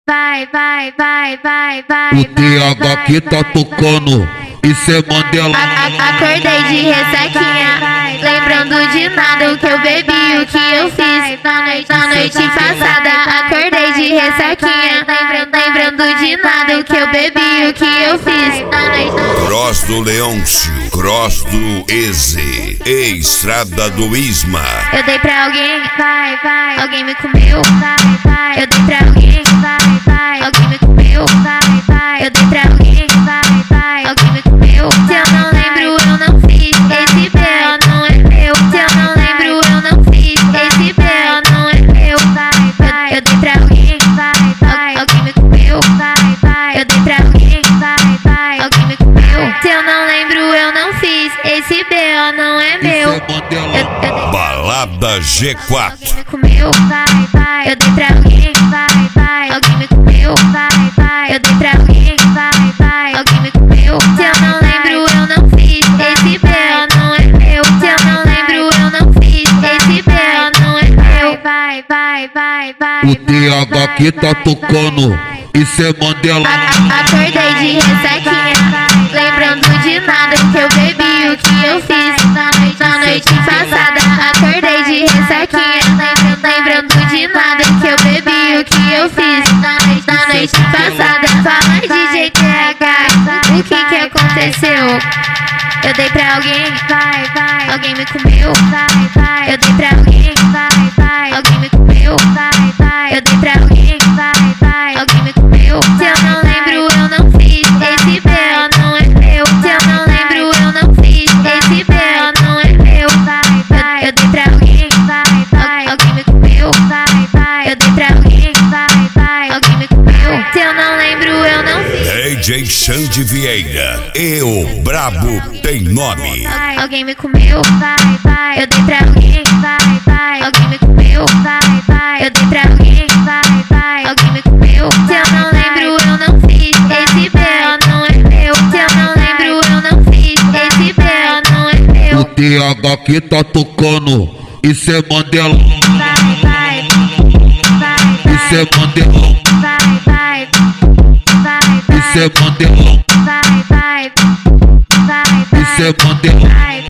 O TH que tá tocando, isso é Mandela. Acordei de ressaquinha, lembrando de nada, o que eu bebi, o que eu fiz na noite passada. Acordei de ressaquinha, lembrando de nada, o que eu bebi, o que eu fiz na noite. Cross do Leôncio, Cross do Eze, Estrada do Isma. Eu dei pra alguém, alguém me comeu. Eu dei pra alguém, alguém me comeu. Eu dei pra alguém, alguém me comeu. Se eu não lembro, eu não fiz. Esse B.O. não é meu. Se eu não lembro, eu não fiz. Esse B.O. não é meu. Eu dei pra alguém, alguém me comeu. Eu dei pra alguém, alguém me comeu. Se eu não lembro, eu não fiz. Esse B.O. não é meu. Balada G4. Alguém me comeu. Eu dei pra alguém, alguém me comeu. Eu dei pra alguém, alguém me comeu. Se eu não lembro, eu não fiz. Esse B.O. não é meu. Se eu não lembro, eu não fiz. Esse B.O. não é meu. O TH que tá tocando, isso é Mandela. Acordei de ressaquinha, lembrando de nada, o que eu bebi, o que eu fiz na noite passada. Acordei de ressaquinha, lembrando de nada, o que eu bebi, o que eu fiz na noite passada. Fala DJ TH, o que aconteceu? Eu dei pra alguém, alguém me comeu. Eu dei pra alguém, alguém me comeu. Eu dei pra alguém, alguém me comeu. Se eu não lembro, eu não fiz. Esse B.O. não é meu. Se eu não lembro, eu não fiz. Esse B.O. não é meu. Eu dei pra alguém, alguém me comeu. Eu dei pra alguém, alguém me comeu. Se eu não lembro, eu não fiz. DJ Xande Vieira e o Brabo tem nome. Alguém me comeu. Eu dei pra alguém, alguém me comeu. Eu dei pra alguém, alguém me comeu. Se eu não lembro, eu não fiz. Esse B.O. não é meu. Se eu não lembro, eu não fiz. Esse B.O. não é meu. O TH que tá tocando, isso é Mandela. Isso é Mandela. Isso é Mandela. Isso é Mandela.